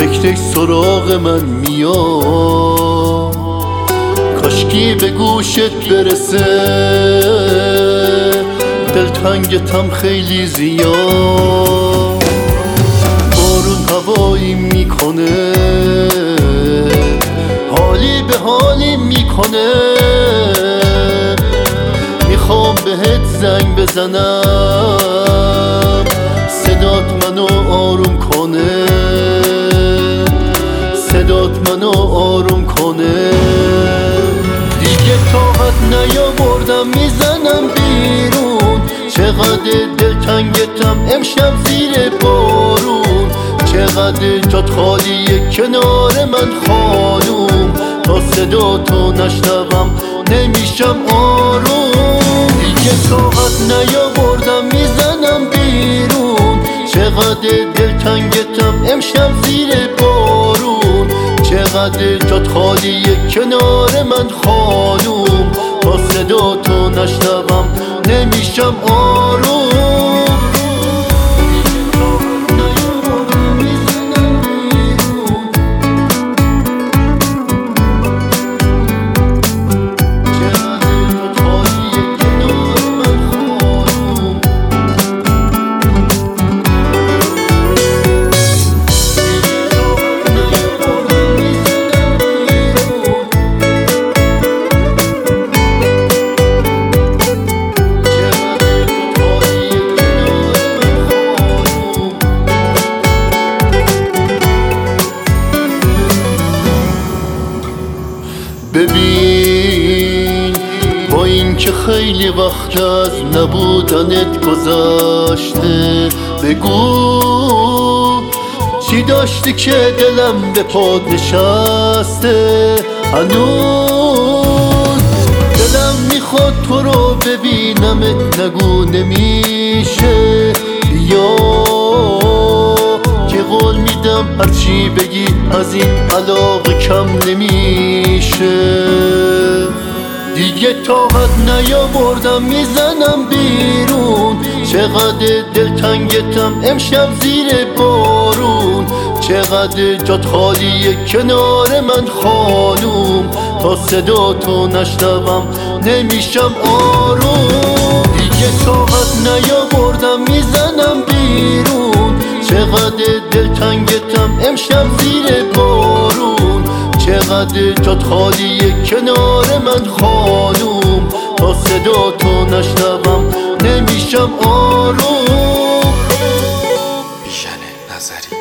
تک سراغ من میاد، کاشکی به گوشت برسه، دلتنگتم خیلی زیاد. بارون هوایی میکنه، حالی به حالی میکنه، میخوام بهت زنگ بزنم، صدات منو آروم کنه، صدات منو آروم کنه. دیگه طاقت نیاوردم میزنم بیرون، چقدر دلتنگتم امشب زیر بارون، چقدر جات خالیه کنار من خانوم، تا صداتو نشنوم نمیشم آروم. دیگه طاقت نیاوردم میزنم بیرون، چقدر دلتنگتم امشب زیر بارون، چقدر جات خالیه کنار من خانوم، تا صداتو نشنوم نمیشم آروم. ببین با این که خیلی وقت از نبودنت گذشته، بگو چی داشتی که دلم به پات نشسته. هنوز دلم میخواد تو رو ببینمت، نگو نمیشه، بیا که قول میدم هرچی بگی از این علاقه کم نمیشه. دیگه طاقت نیاوردم میزنم بیرون، چقدر دلتنگتم امشب زیر بارون، چقدر جات خالیه کنار من خانوم، تا صداتو نشنوم نمیشم آروم. دیگه طاقت نیاوردم میزنم بیرون، چقدر دلتنگتم امشب زیر بارون، چقدر جات خالیه کنار من خانوم، تا صداتو نشنوم نمیشم آروم. بیژن نظری.